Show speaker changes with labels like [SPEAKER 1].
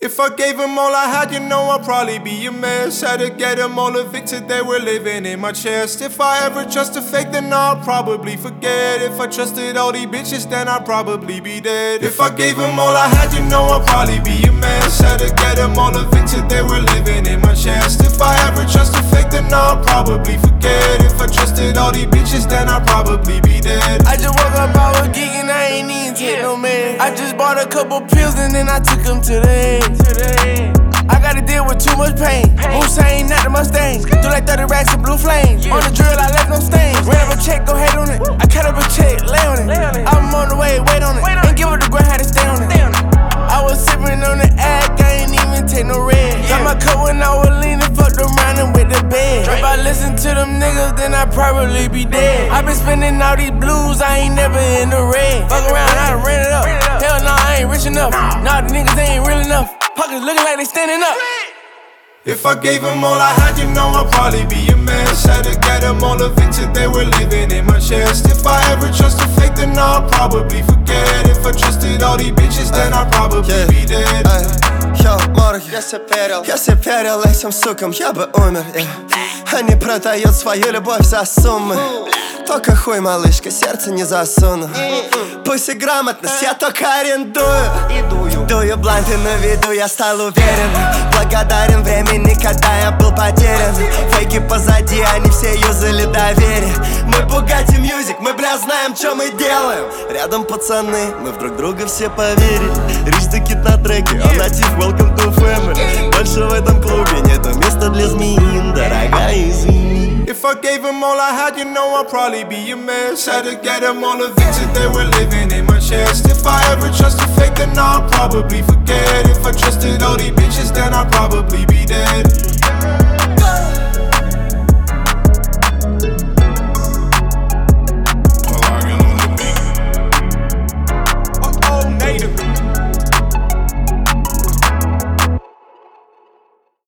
[SPEAKER 1] If I gave them all I had, you know I'd probably be a mess. Had to get them all evicted, they were living in my chest. If I ever trust a fake, then I'll probably forget. If I trusted all these bitches, then I'd probably be dead. If I gave them all I had, you know I'd probably be a mess. Had to get them all evicted, they were living in my chest. If I ever trust a fake, then I'll probably forget. If I trusted all these bitches, then I'd probably be dead.
[SPEAKER 2] I just woke up, I was geeking, I ain't even take no man. I just bought a couple pills and then I took them to the head. I gotta deal with too much pain. Hussein, not the Mustang. Do like 30 racks of blue flames. On the drill, I left no stains. Ran up a check, go ahead on it. I cut up a check, lay on it. I'm on the way, wait on it. Ain't give up the grind, had to stay on it. I was sipping on the act, I ain't even take no red. Got my cup when I was leaning, fucked around and with the bed. If I listen to them niggas, then I'd probably be dead. I been spending all these blues, I ain't never in the red. Fuck around, I ran it up. Hell no, I ain't rich enough. Nah, the niggas ain't real enough. Pockets looking like they standing up.
[SPEAKER 1] If I gave them all I had, you know I'd probably be a mess. Had to get them all evicted, they were living in my chest. If I ever trust a fake, then I'll probably forget. If I trusted all these bitches, then I'd probably be dead.
[SPEAKER 3] Йо, морг, я перел этим сукам, я бы умер, Они продают свою любовь за суммы. Только хуй, малышка, сердце не засуну. Пусть и грамотность я только арендую. Дую бланты на виду, я стал уверен. Благодарен времени, когда я был потерян. Фейки позади, они все юзали доверие. Мы Bugatti Music, мы, бля, знаем, что мы делаем. Рядом пацаны, мы в друг друга все поверили. Rich the Kid на треке, он натив, welcome to family. Больше в этом клубе нету места для змеин, дорогая, извини.
[SPEAKER 1] If I gave them all I had, you know I'd probably be a mess. Had to get them all evicted, they were living in my chest. If I ever trust a fake, then I'll probably forget. If I trusted all these bitches, then I'd probably be dead.